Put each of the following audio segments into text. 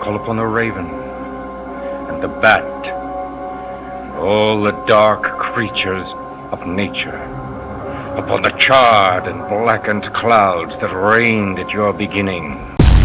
call upon the raven and the bat, all the dark creatures of nature, upon the charred and blackened clouds that reigned at your beginning.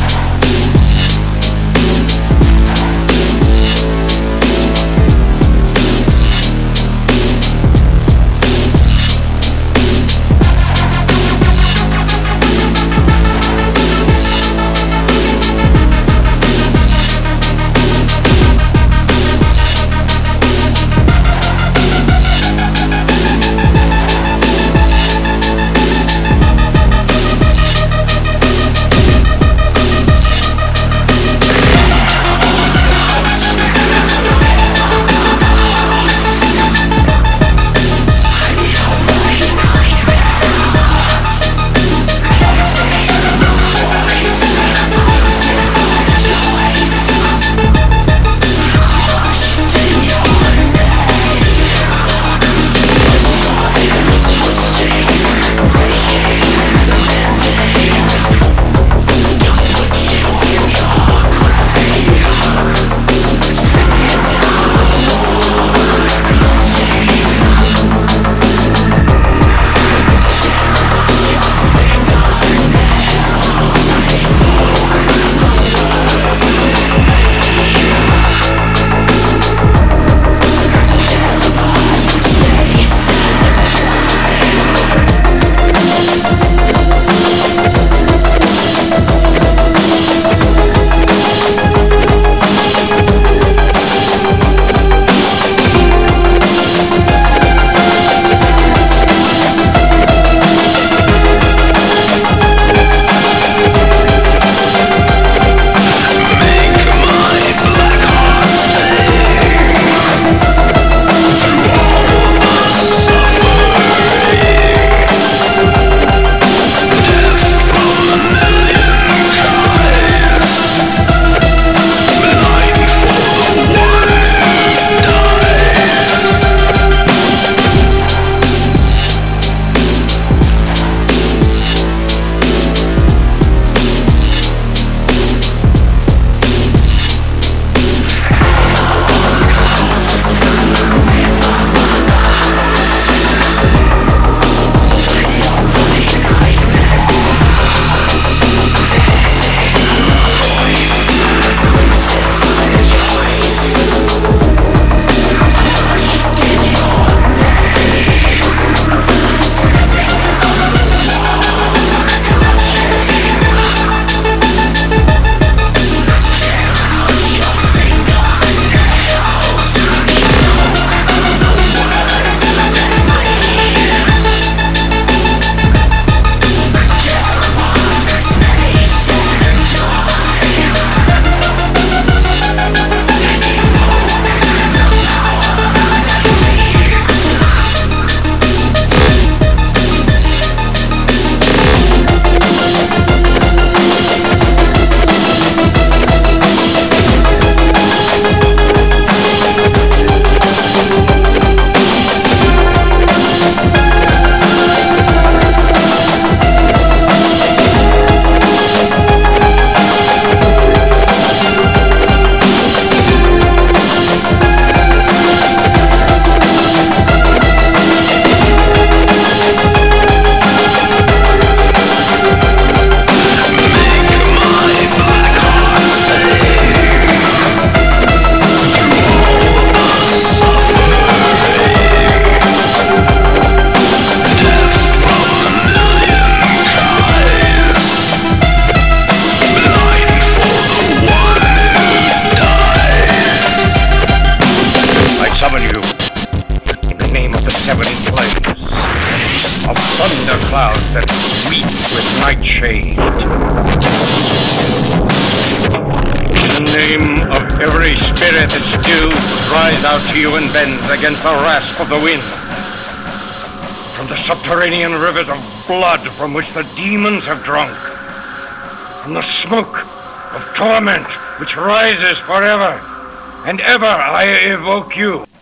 Of thunderclouds that weep with nightshade. In the name of every spirit that's due, cries out to you and bends against the rasp of the wind. From the subterranean rivers of blood from which the demons have drunk. From the smoke of torment which rises forever and ever, I evoke you.